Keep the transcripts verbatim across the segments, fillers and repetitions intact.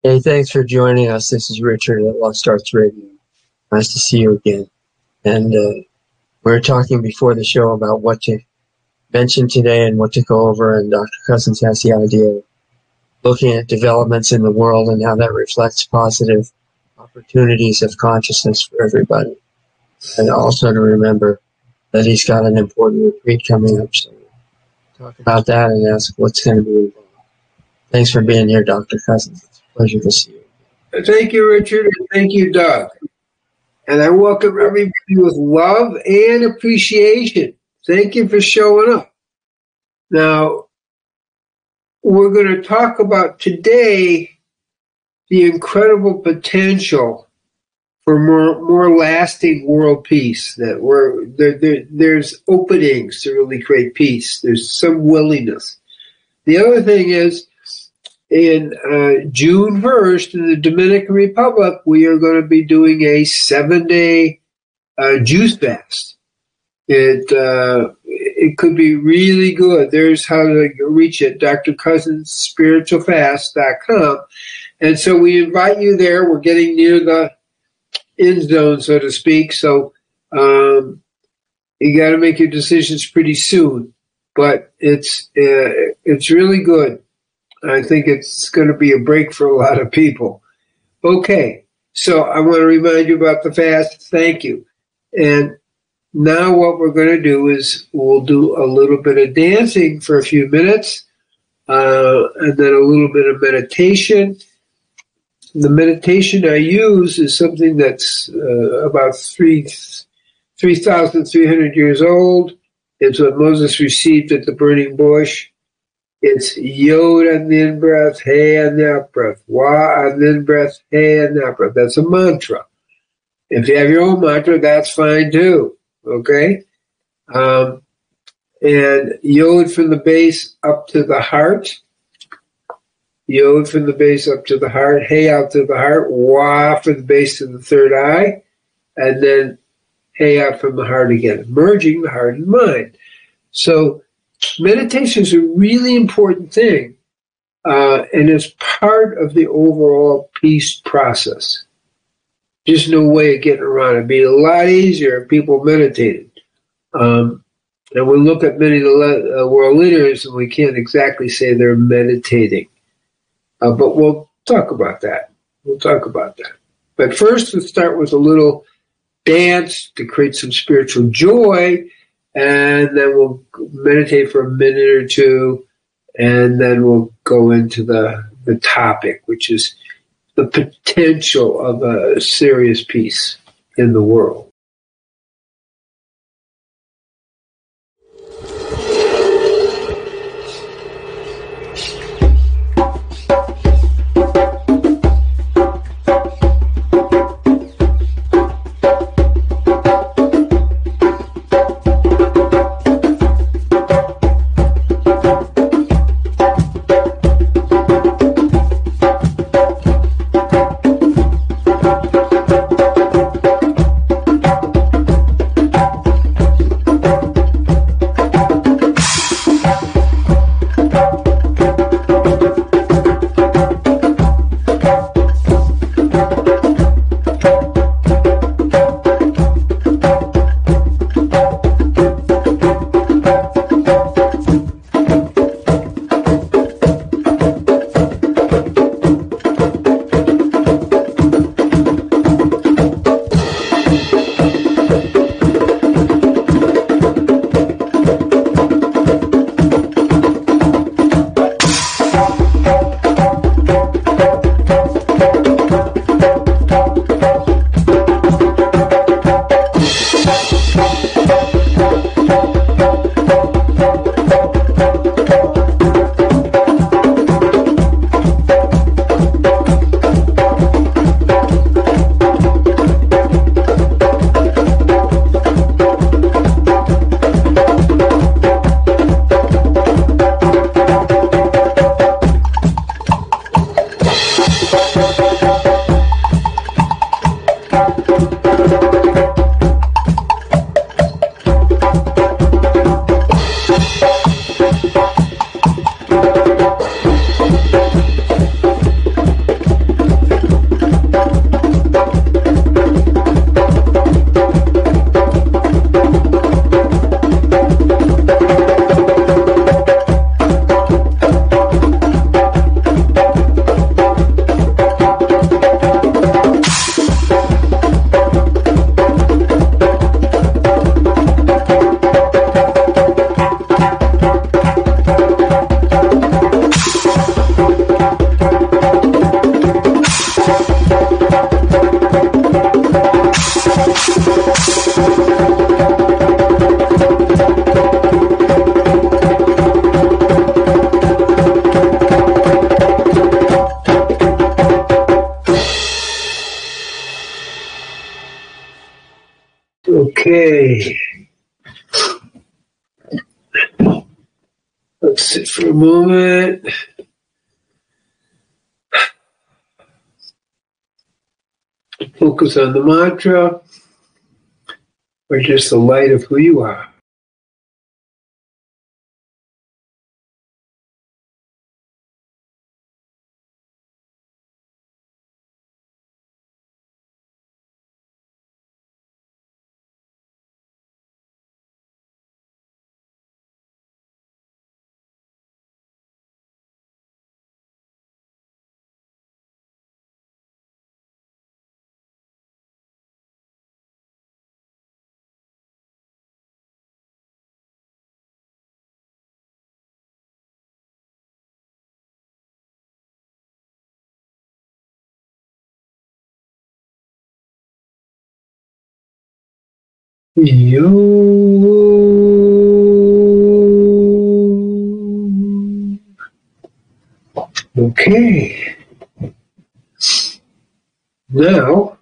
Hey, thanks for joining us. This is Richard at Lost Arts Radio. Nice to see you again. And uh, we were talking before the show about what to mention today and what to go over, and Doctor Cousins has the idea of looking at developments in the world and how that reflects positive opportunities of consciousness for everybody. And also to remember that he's got an important retreat coming up, so we'll talk about that and ask what's going to be involved. Thanks for being here, Doctor Cousins. It's a pleasure to see you. Thank you, Richard, and thank you, Doug. And I welcome everybody with love and appreciation. Thank you for showing up. Now, we're going to talk about today the incredible potential for more, more lasting world peace. That we're, there, there, there's openings to really create peace. There's some willingness. The other thing is, in uh, June first, in the Dominican Republic, we are going to be doing a seven-day uh, juice fast. It uh, it could be really good. There's how to reach it, D R Cousins Spiritual Fast dot com. And so we invite you there. We're getting near the end zone, so to speak. So um, you got to make your decisions pretty soon. But it's uh, it's really good. I think it's going to be a break for a lot of people. Okay, so I want to remind you about the fast. Thank you. And now what we're going to do is we'll do a little bit of dancing for a few minutes, uh, and then a little bit of meditation. The meditation I use is something that's uh, about three three thousand three hundred years old. It's what Moses received at the burning bush. It's Yod on the in-breath, Hey on the out-breath, Wa on the in-breath, Hey on the out-breath. That's a mantra. If you have your own mantra, that's fine too, okay? Um, and Yod from the base up to the heart. Yod from the base up to the heart, Hey out to the heart, Wa from the base to the third eye, and then Hey out from the heart again, merging the heart and mind. So meditation is a really important thing, uh, and it's part of the overall peace process. Just no way of getting around it. It'd be a lot easier if people meditated. Um, and we look at many of the uh, world leaders, and we can't exactly say they're meditating. Uh, but we'll talk about that. We'll talk about that. But first, let's start with a little dance to create some spiritual joy. And then we'll meditate for a minute or two, and then we'll go into the, the topic, which is the potential of a serious peace in the world. Okay. Let's sit for a moment. Focus on the mantra, or just the light of who you are. You. Okay. Now,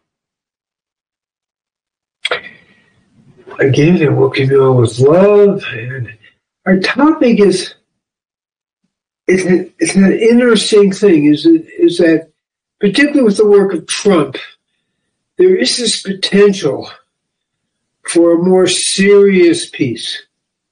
again, I welcome you all with love, and our topic is it's an, it's an interesting thing. Is it, is that particularly with the work of Trump, there is this potential for a more serious peace,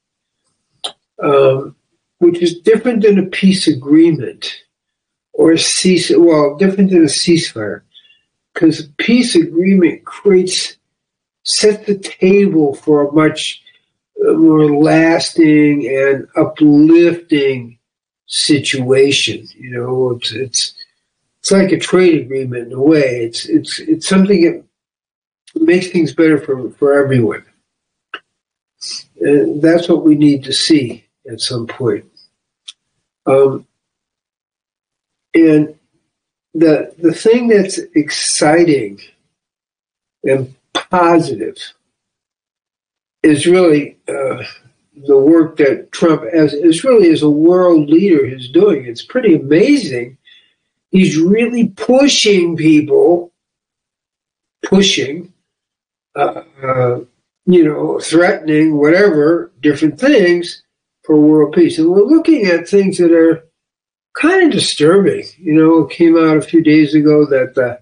um, which is different than a peace agreement or a cease. Well, different than a ceasefire, because a peace agreement creates set the table for a much more lasting and uplifting situation. You know, it's it's it's like a trade agreement in a way. It's it's it's something that makes things better for, for everyone. And that's what we need to see at some point. Um, and the the thing that's exciting and positive is really uh, the work that Trump as is really as a world leader is doing. It's pretty amazing. He's really pushing people, pushing, uh, uh, you know, threatening, whatever, different things for world peace. And we're looking at things that are kind of disturbing. You know, it came out a few days ago that the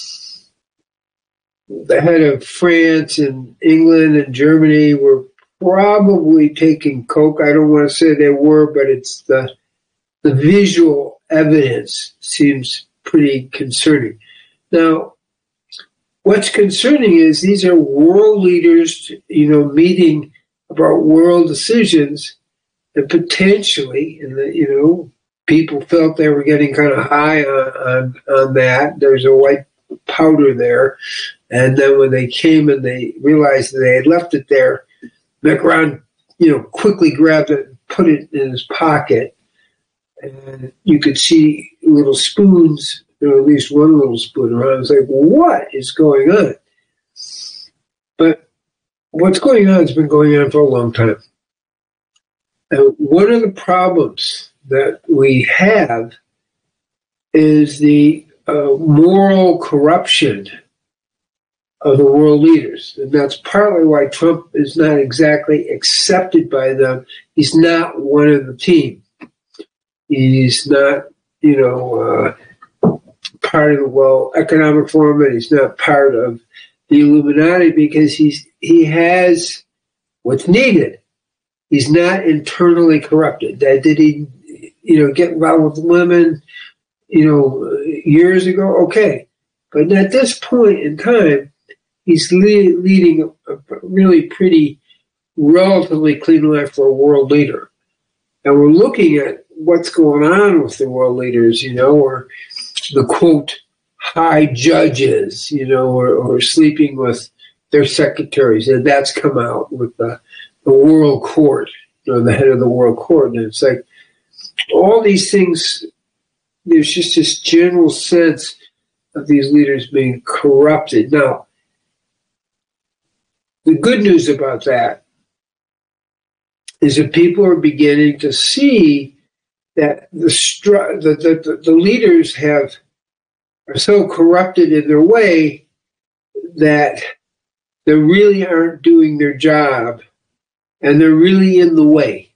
the head of France and England and Germany were probably taking coke. I don't want to say they were, but it's the the visual evidence seems pretty concerning. Now, what's concerning is these are world leaders, you know, meeting about world decisions, and potentially, and the, you know, people felt they were getting kind of high on, on, on that. There's a white powder there. And then when they came and they realized that they had left it there, Macron, you know, quickly grabbed it and put it in his pocket. And you could see little spoons, or at least one little spoon around. It's like, what is going on? But what's going on has been going on for a long time. And one of the problems that we have is the uh, moral corruption of the world leaders. And that's partly why Trump is not exactly accepted by them. He's not one of the team. He's not, you know, uh, part of the World Economic Forum, and he's not part of the Illuminati because he's he has what's needed. He's not internally corrupted. That did he, you know, get involved with women, you know, years ago? Okay. But at this point in time, he's le- leading a, a really pretty, relatively clean life for a world leader. And we're looking at what's going on with the world leaders, you know, or the, quote, high judges, you know, or, or sleeping with their secretaries. And that's come out with the, the world court, you know, the head of the world court. And it's like all these things, there's just this general sense of these leaders being corrupted. Now, the good news about that is that people are beginning to see that the, stru- the, the, the leaders have are so corrupted in their way that that really aren't doing their job, and they're really in the way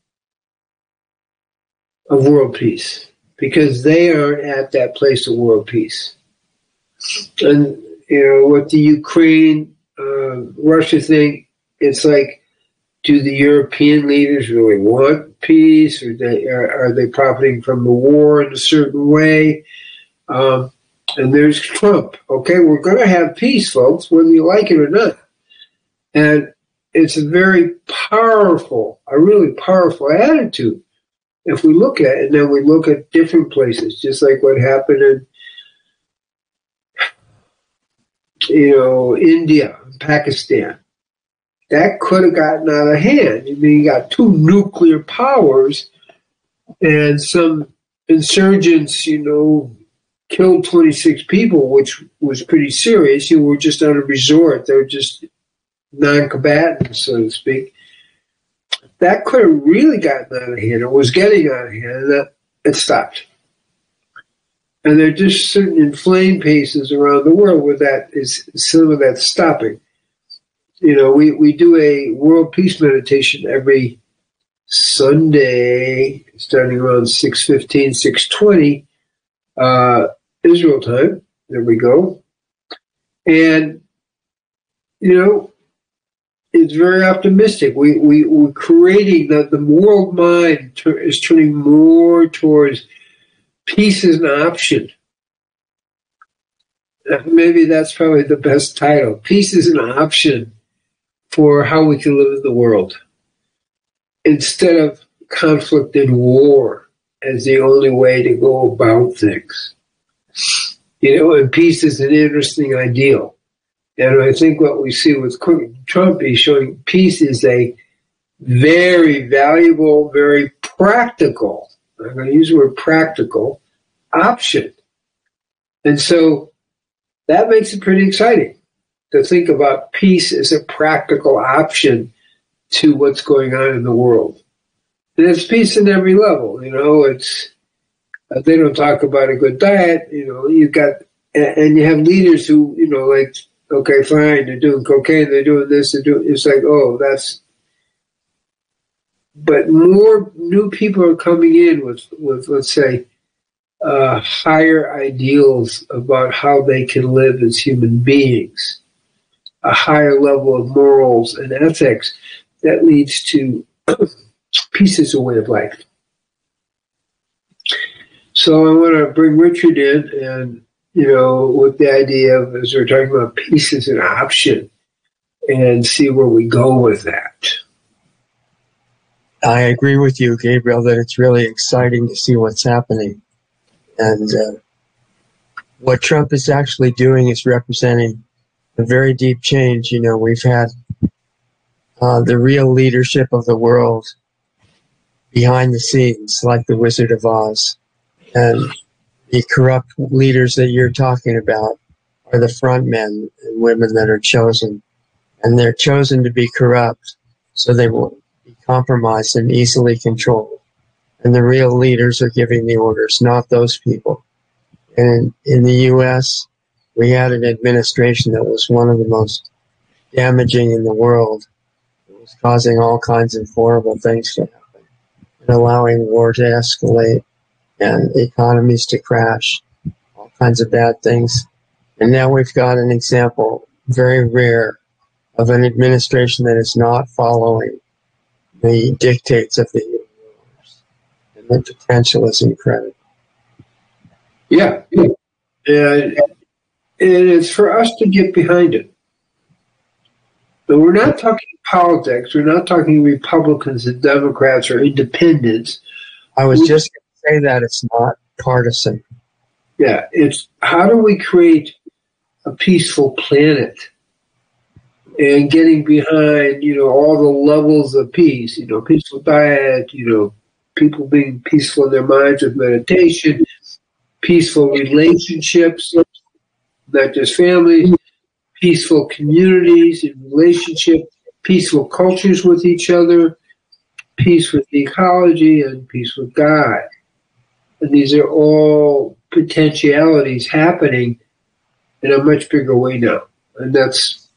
of world peace because they aren't at that place of world peace. And, you know, with the Ukraine, uh, Russia thing, it's like, do the European leaders really want peace, or they, are, are they profiting from the war in a certain way? Um, and there's Trump. Okay, we're going to have peace, folks, whether you like it or not. And it's a very powerful, a really powerful attitude if we look at it. And then we look at different places, just like what happened in, you know, India, Pakistan. That could have gotten out of hand. I mean, you got two nuclear powers, and some insurgents, you know, killed twenty-six people, which was pretty serious. You were just on a resort. They were just non-combatants, so to speak. That could have really gotten out of hand. It was getting out of hand, and that, it stopped. And there are just certain inflamed paces around the world where that is, some of that stopping. You know, we, we do a world peace meditation every Sunday, starting around six fifteen, six twenty, uh, Israel time. There we go. And, you know, it's very optimistic. We, we, we're creating, the, the world mind ter- is turning more towards peace as an option. Maybe that's probably the best title. Peace is an option for how we can live in the world, instead of conflict and war as the only way to go about things. You know, and peace is an interesting ideal. And I think what we see with Trump is showing peace is a very valuable, very practical, I'm going to use the word practical, option. And so that makes it pretty exciting to think about peace as a practical option to what's going on in the world. And it's peace in every level, you know, it's, uh, they don't talk about a good diet, you know, you've got, and, and you have leaders who, you know, like, okay, fine, they're doing cocaine, they're doing this, they're doing, it's like, oh, that's, but more new people are coming in with, with let's say, uh, higher ideals about how they can live as human beings, a higher level of morals and ethics that leads to peace as a way of life. So I want to bring Richard in, and, you know, with the idea of, as we're talking about peace as an option, and see where we go with that. I agree with you, Gabriel, that it's really exciting to see what's happening. And uh, what Trump is actually doing is representing a very deep change. You know, we've had uh, the real leadership of the world behind the scenes, like the Wizard of Oz. And the corrupt leaders that you're talking about are the front men and women that are chosen. And they're chosen to be corrupt, so they will be compromised and easily controlled. And the real leaders are giving the orders, not those people. And in, in the U S, we had an administration that was one of the most damaging in the world. It was causing all kinds of horrible things to happen and allowing war to escalate and economies to crash, all kinds of bad things. And now we've got an example, very rare, of an administration that is not following the dictates of the universe. And the potential is incredible. Yeah. yeah. And, and it's for us to get behind it. But we're not talking politics. We're not talking Republicans and Democrats or independents. I was just going to say that it's not partisan. Yeah, it's how do we create a peaceful planet, and getting behind, you know, all the levels of peace, you know, peaceful diet, you know, people being peaceful in their minds with meditation, peaceful relationships, not just families, peaceful communities and relationships, peaceful cultures with each other, peace with the ecology, and peace with God. And these are all potentialities happening in a much bigger way now. And that's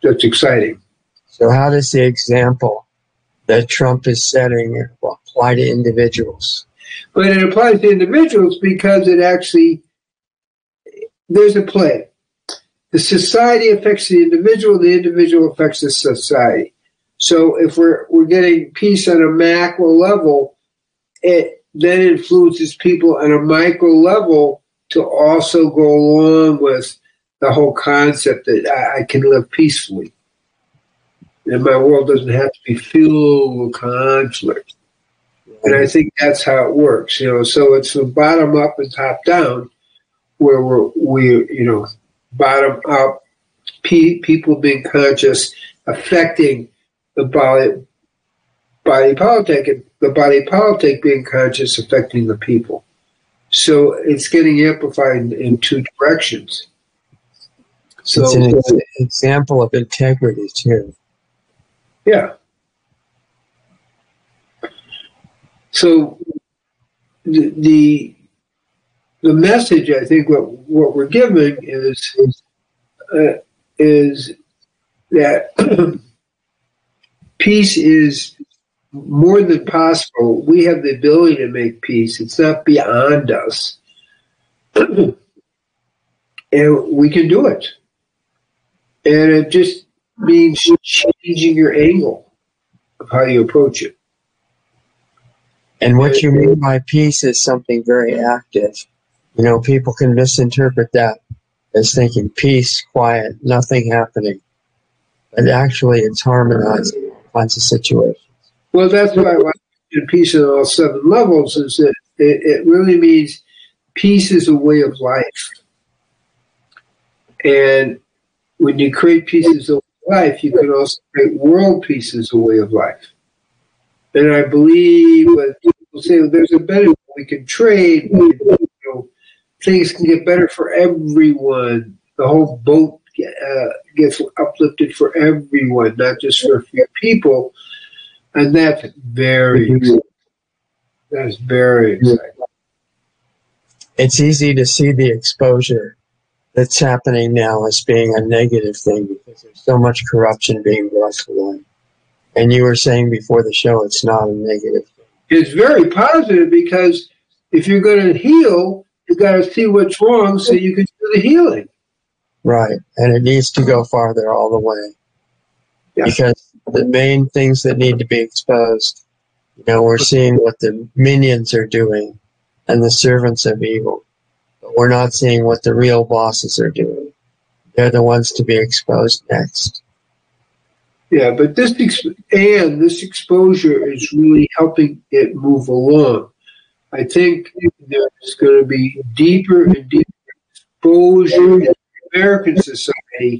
that's exciting. So how does the example that Trump is setting apply to individuals? But it applies to individuals because it actually, there's a play. The society affects the individual, the individual affects the society. So if we're we're getting peace on a macro level, it then influences people on a micro level to also go along with the whole concept that I, I can live peacefully. And my world doesn't have to be filled with conflict. And I think that's how it works, you know. So it's from bottom up and top down, where we're, we, you know, bottom up, pe- people being conscious, affecting the body, body politic, and the body politic being conscious, affecting the people. So it's getting amplified in, in two directions. So it's an ex- example of integrity too. Yeah. So the, the the message, I think, what what we're giving is uh, is that peace is more than possible. We have the ability to make peace. It's not beyond us, and we can do it. And it just means changing your angle of how you approach it. And what you mean by peace is something very active. You know, people can misinterpret that as thinking peace, quiet, nothing happening. But actually, it's harmonizing all kinds of situations. Well, that's why I like peace at all seven levels, is that it, it really means peace is a way of life. And when you create peace as a way of life, you can also create world peace as a way of life. And I believe when people say, well, there's a better way we can trade, we can, you know, things can get better for everyone. The whole boat uh, gets uplifted for everyone, not just for a few people. And that's very exciting. That's very exciting. It's easy to see the exposure that's happening now as being a negative thing because there's so much corruption being brought to light. And you were saying before the show it's not a negative thing. It's very positive because if you're going to heal, you got to see what's wrong so you can do the healing. Right. And it needs to go farther all the way. Yeah. Because the main things that need to be exposed, you know, we're seeing what the minions are doing and the servants of evil. But we're not seeing what the real bosses are doing. They're the ones to be exposed next. Yeah, but this ex- and this exposure is really helping it move along. I think there's going to be deeper and deeper exposure in American society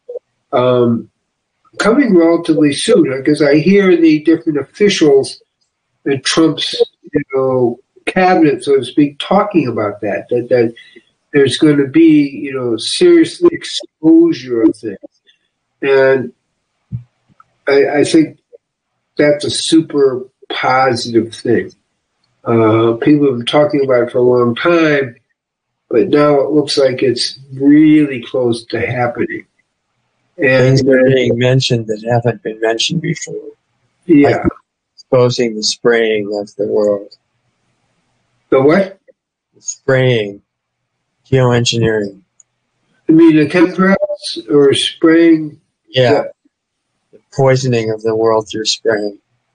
um, coming relatively soon, because I hear the different officials in Trump's, you know, cabinet, so to speak, talking about that, that, that there's going to be, you know, serious exposure of things. And I, I think that's a super positive thing. Uh, people have been talking about it for a long time, but now it looks like it's really close to happening. And things are being mentioned that haven't been mentioned before. Yeah. Like exposing the spraying of the world. The what? The spraying. Geoengineering. I mean, the chemtrails or spraying? Yeah. The, the poisoning of the world through spraying.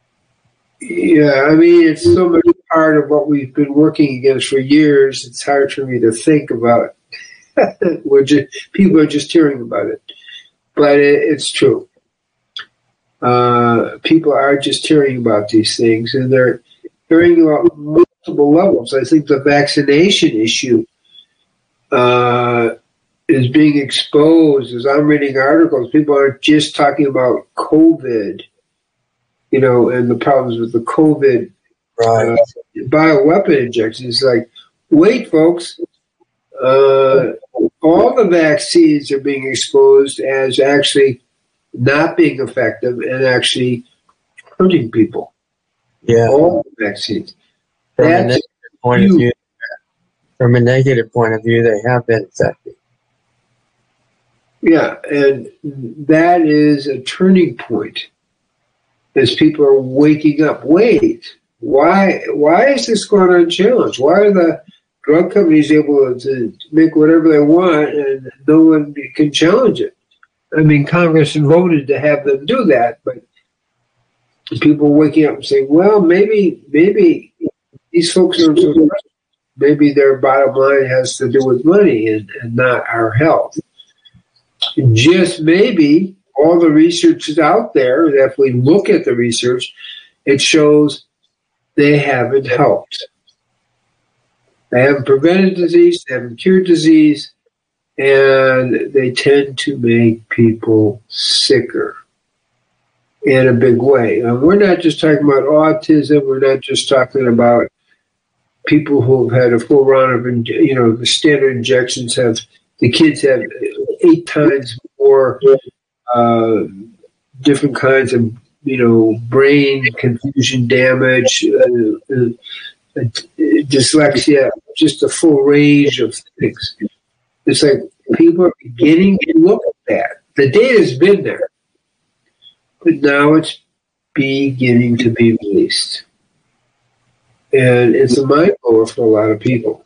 Yeah, I mean, it's so much part of what we've been working against for years. It's hard for me to think about. We're just, people are just hearing about it. But it, it's true. Uh, people are just hearing about these things, and they're hearing about multiple levels. I think the vaccination issue uh, is being exposed. As I'm reading articles, people aren't just talking about COVID, you know, and the problems with the COVID right. uh, bioweapon injections. It's like, wait, folks, uh, all the vaccines are being exposed as actually not being effective and actually hurting people. Yeah. All the vaccines. From a negative point of view, from a negative point of view, they have been effective. Yeah, and that is a turning point as people are waking up. Wait, why why is this going unchallenged? Why are the drug companies able to make whatever they want and no one can challenge it? I mean, Congress voted to have them do that, but people are waking up and saying, well, maybe maybe these folks are so maybe their bottom line has to do with money and, and not our health. Just maybe all the research is out there. If we look at the research, it shows they haven't helped. They haven't prevented disease, they haven't cured disease, and they tend to make people sicker in a big way. And we're not just talking about autism. We're not just talking about people who have had a full round of, you know, the standard injections have, the kids have eight times more uh, different kinds of, you know, brain confusion damage, uh, uh, uh, dyslexia, just a full range of things. It's like people are beginning to look at that. The data's been there, but now it's beginning to be released. And it's a mind blower for a lot of people.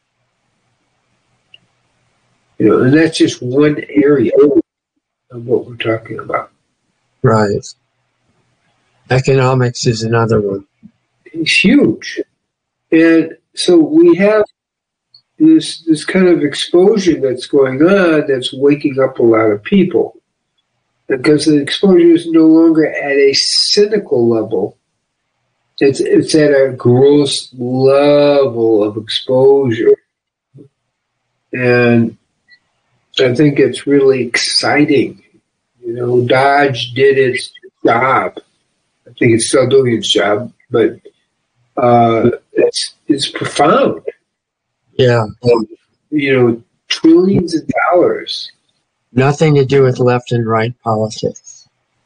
You know, and that's just one area of what we're talking about. Right. Economics is another one. It's huge. And so we have this this kind of exposure that's going on that's waking up a lot of people. Because the exposure is no longer at a cynical level. It's it's at a gross level of exposure. And I think it's really exciting. You know, Dodge did its job. I think it's still doing its job, but uh, it's it's profound. Yeah. Um, you know, trillions of dollars. Nothing to do with left and right politics.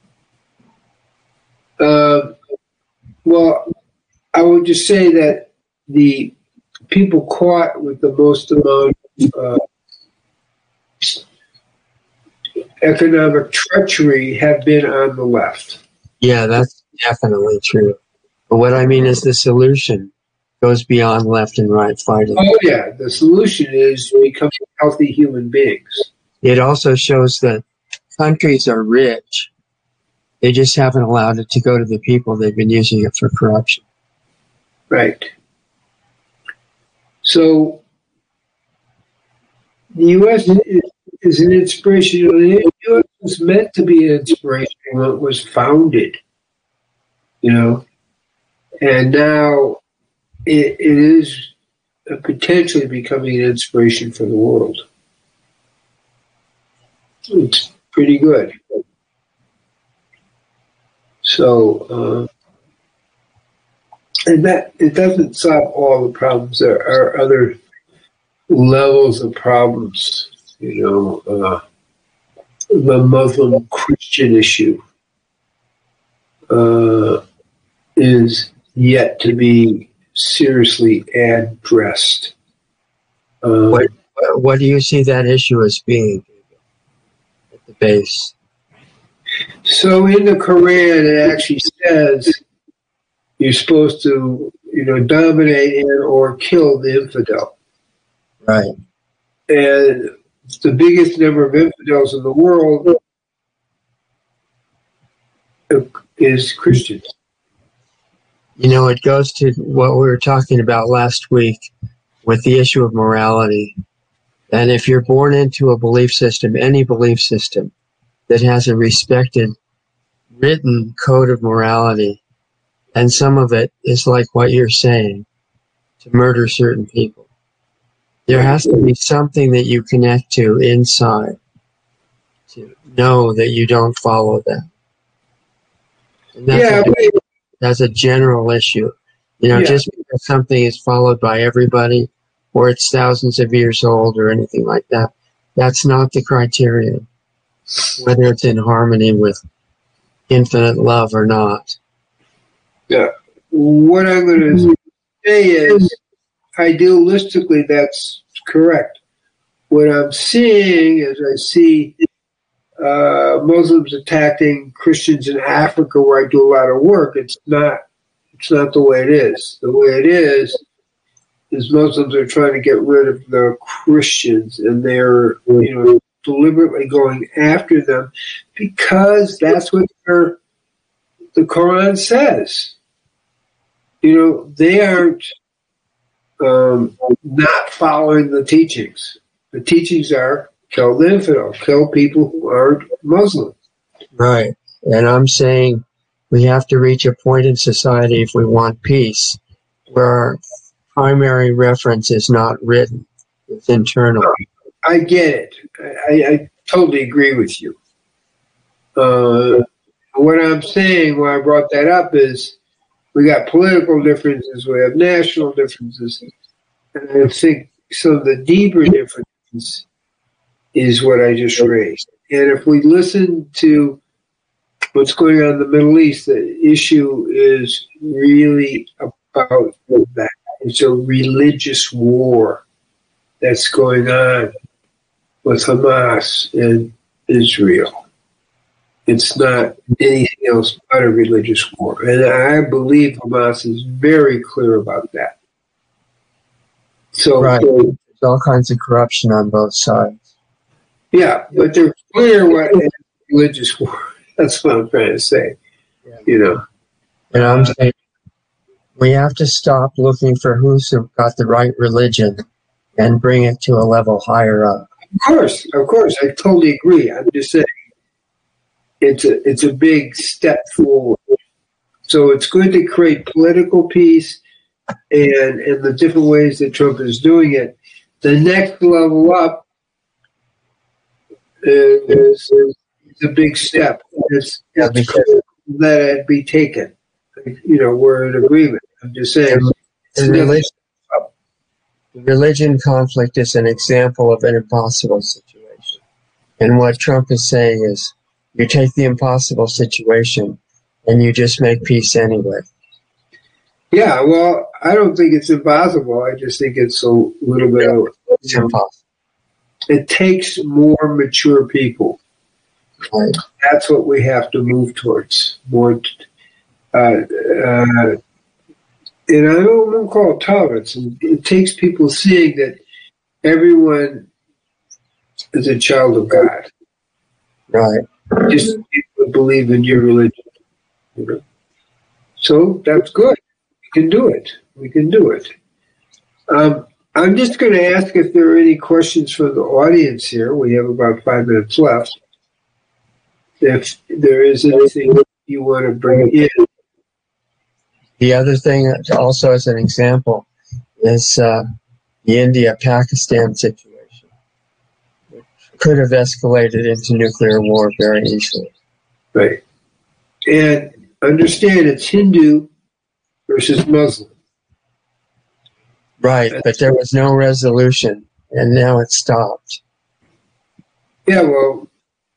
Uh, well, I would just say that the people caught with the most amount of uh, economic treachery have been on the left. Yeah, that's definitely true. But what I mean is the solution goes beyond left and right fighting. Oh, yeah. The solution is becoming healthy human beings. It also shows that countries are rich. They just haven't allowed it to go to the people. They've been using it for corruption. Right. So the U S is, is an inspiration. The U S was meant to be an inspiration when it was founded, you know, and now it, it is potentially becoming an inspiration for the world. It's pretty good. So, uh, and that it doesn't solve all the problems. There are other levels of problems. You know, uh, the Muslim Christian issue uh, is yet to be seriously addressed. Um, What, what do you see that issue as being at the base? So in the Quran, it actually says you're supposed to, you know, dominate and or kill the infidel. Right. And the biggest number of infidels in the world is Christians. You know, it goes to what we were talking about last week with the issue of morality. And if you're born into a belief system, any belief system that has a respected written code of morality, and some of it is like what you're saying, to murder certain people, there has to be something that you connect to inside to know that you don't follow that. And that's, Yeah, a, but, that's a general issue. You know, Yeah. just because something is followed by everybody or it's thousands of years old or anything like that, that's not the criterion, whether it's in harmony with infinite love or not. yeah. What I'm going to say is, idealistically, that's correct. What I'm seeing is I see uh, Muslims attacking Christians in Africa, where I do a lot of work. It's not. It's not the way it is. The way it is is Muslims are trying to get rid of the Christians, and they're you know deliberately going after them because that's what their, the Quran says. You know, they aren't um, not following the teachings. The teachings are kill the infidel, kill people who aren't Muslim. Right. And I'm saying we have to reach a point in society, if we want peace, where our primary reference is not written. It's internal. I get it. I, I totally agree with you. Uh, what I'm saying, why I brought that up, is we got political differences, we have national differences, and I think some of the deeper differences is what I just raised. And if we listen to what's going on in the Middle East, the issue is really about that. It's a religious war that's going on with Hamas and Israel. It's not anything else but a religious war. And I believe Hamas is very clear about that. So, right. There's all kinds of corruption on both sides. Yeah, but they're clear what it's a religious war. That's what I'm trying to say. Yeah. You know. And I'm saying we have to stop looking for who's got the right religion and bring it to a level higher up. Of course, of course. I totally agree. I'm just saying it's a it's a big step forward. So it's good to create political peace and and the different ways that Trump is doing it. The next level up is, is a big step. It's, it's clear that it be taken. You know, we're in agreement. I'm just saying. The religion, the religion conflict is an example of an impossible situation. And what Trump is saying is, you take the impossible situation and you just make peace anyway. Yeah, well, I don't think it's impossible. I just think it's a little bit of, it's impossible. It takes more mature people. Right. That's what we have to move towards. More, uh, uh, and I don't want to call it tolerance. It takes people seeing that everyone is a child of God. Right. Just people believe in your religion. You know? So that's good. We can do it. We can do it. Um, I'm just going to ask if there are any questions from the audience here. We have about five minutes left. If there is anything you want to bring in. The other thing, also as an example, is uh, the India-Pakistan situation, which could have escalated into nuclear war very easily. Right. And understand it's Hindu versus Muslim. Right, but there was no resolution, and now it's stopped. Yeah, well,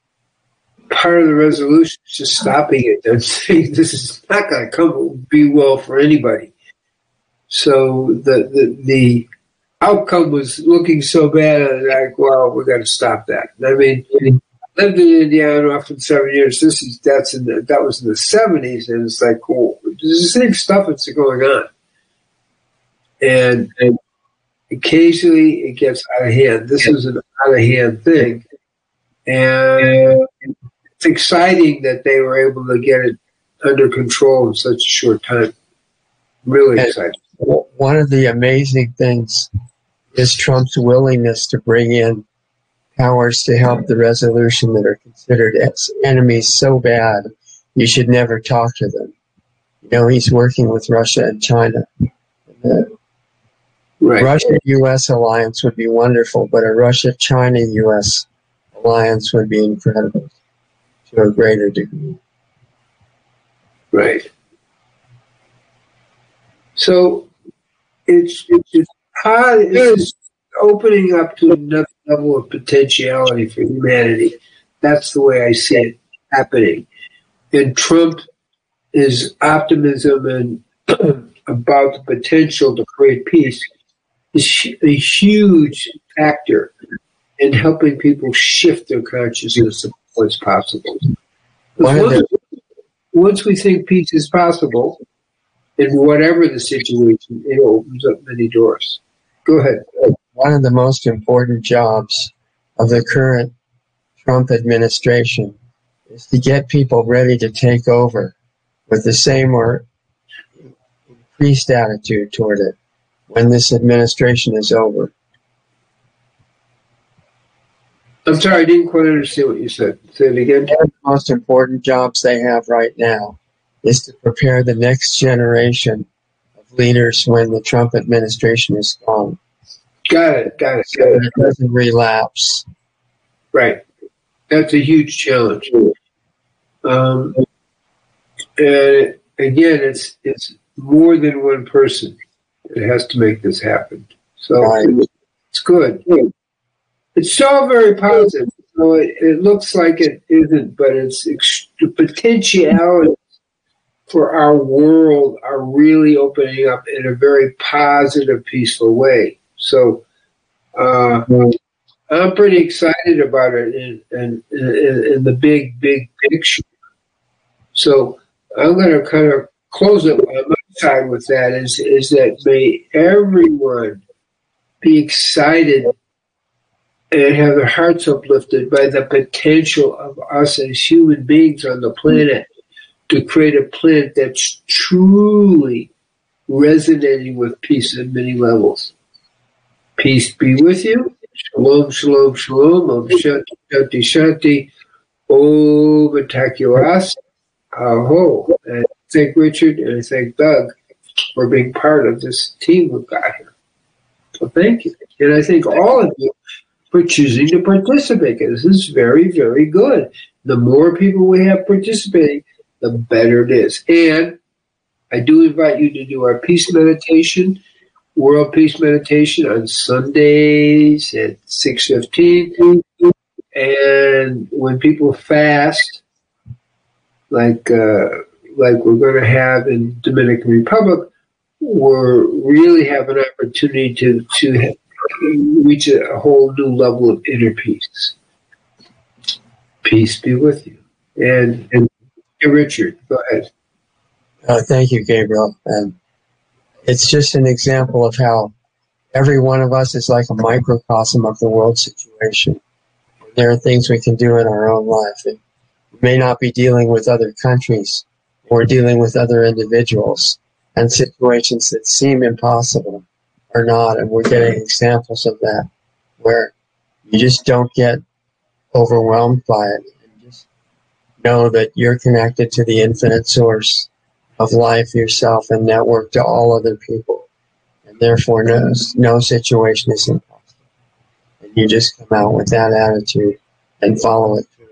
part of the resolution is just stopping it. They're saying this is not going to come be well for anybody. So the, the the outcome was looking so bad, and like, well, we're going to stop that. I mean, I lived in Indiana for seven years. This is that's in the, that was in the seventies, and it's like, cool. There's the same stuff that's going on, and, and occasionally it gets out of hand. This is an out of hand thing, and it's exciting that they were able to get it under control in such a short time. Really and exciting. One of the amazing things is Trump's willingness to bring in powers to help the resolution that are considered as enemies so bad you should never talk to them. You know, he's working with Russia and China. The right. Russia-U S alliance would be wonderful, but a Russia-China-U S alliance would be incredible to a greater degree. Right. So it's it's, it's opening up to another level of potentiality for humanity. That's the way I see it happening. And Trump is optimism and about the potential to create peace is a huge factor in helping people shift their consciousness what's possible. One of Once, the, once we think peace is possible, in whatever the situation, it opens up many doors. Go ahead. one of the most important jobs of the current Trump administration is to get people ready to take over with the same or increased attitude toward it when this administration is over. I'm sorry, I didn't quite understand what you said. Say it again. One of the most important jobs they have right now is to prepare the next generation of leaders when the Trump administration is gone. Got it, got it, So got that it. it doesn't relapse. Right. That's a huge challenge. Um, and again, it's it's more than one person that has to make this happen. So Right. it's good. It's all very positive. So it, it looks like it isn't, but it's ex- the potentiality for our world are really opening up in a very positive, peaceful way. So uh, I'm pretty excited about it in, in, in, in the big, big picture. So I'm going to kind of close it on my side with that is, is that may everyone be excited and have their hearts uplifted by the potential of us as human beings on the planet to create a planet that's truly resonating with peace at many levels. Peace be with you. Shalom, shalom, shalom. Om Shanti, Shanti, Shanti. Om Takiwas. Aho. And I thank Richard and I thank Doug for being part of this team we've got here. So thank you. And I thank all of you for choosing to participate. This is very, very good. The more people we have participating, the better it is. And I do invite you to do our peace meditation, World Peace Meditation on Sundays at six fifteen. And when people fast, like uh, like we're going to have in Dominican Republic, we're really have an opportunity to, to reach a, a whole new level of inner peace. Peace be with you. And, and hey, Richard, go ahead. Uh, thank you, Gabriel. And it's just an example of how every one of us is like a microcosm of the world situation. There are things we can do in our own life. And we may not be dealing with other countries or dealing with other individuals and situations that seem impossible or not. And we're getting examples of that where you just don't get overwhelmed by it. And just know that you're connected to the infinite source of life yourself and network to all other people. And therefore, no, no situation is impossible. And you just come out with that attitude and follow it through.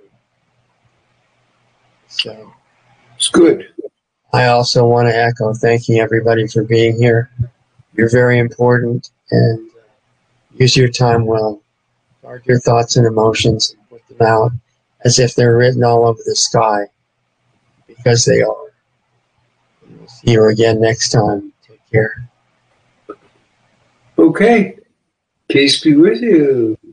So It's good. I also want to echo thanking everybody for being here. You're very important, and uh, use your time well. Guard your thoughts and emotions and put them out as if they're written all over the sky, because they are. And we'll see you again next time. Take care. Okay. Peace be with you.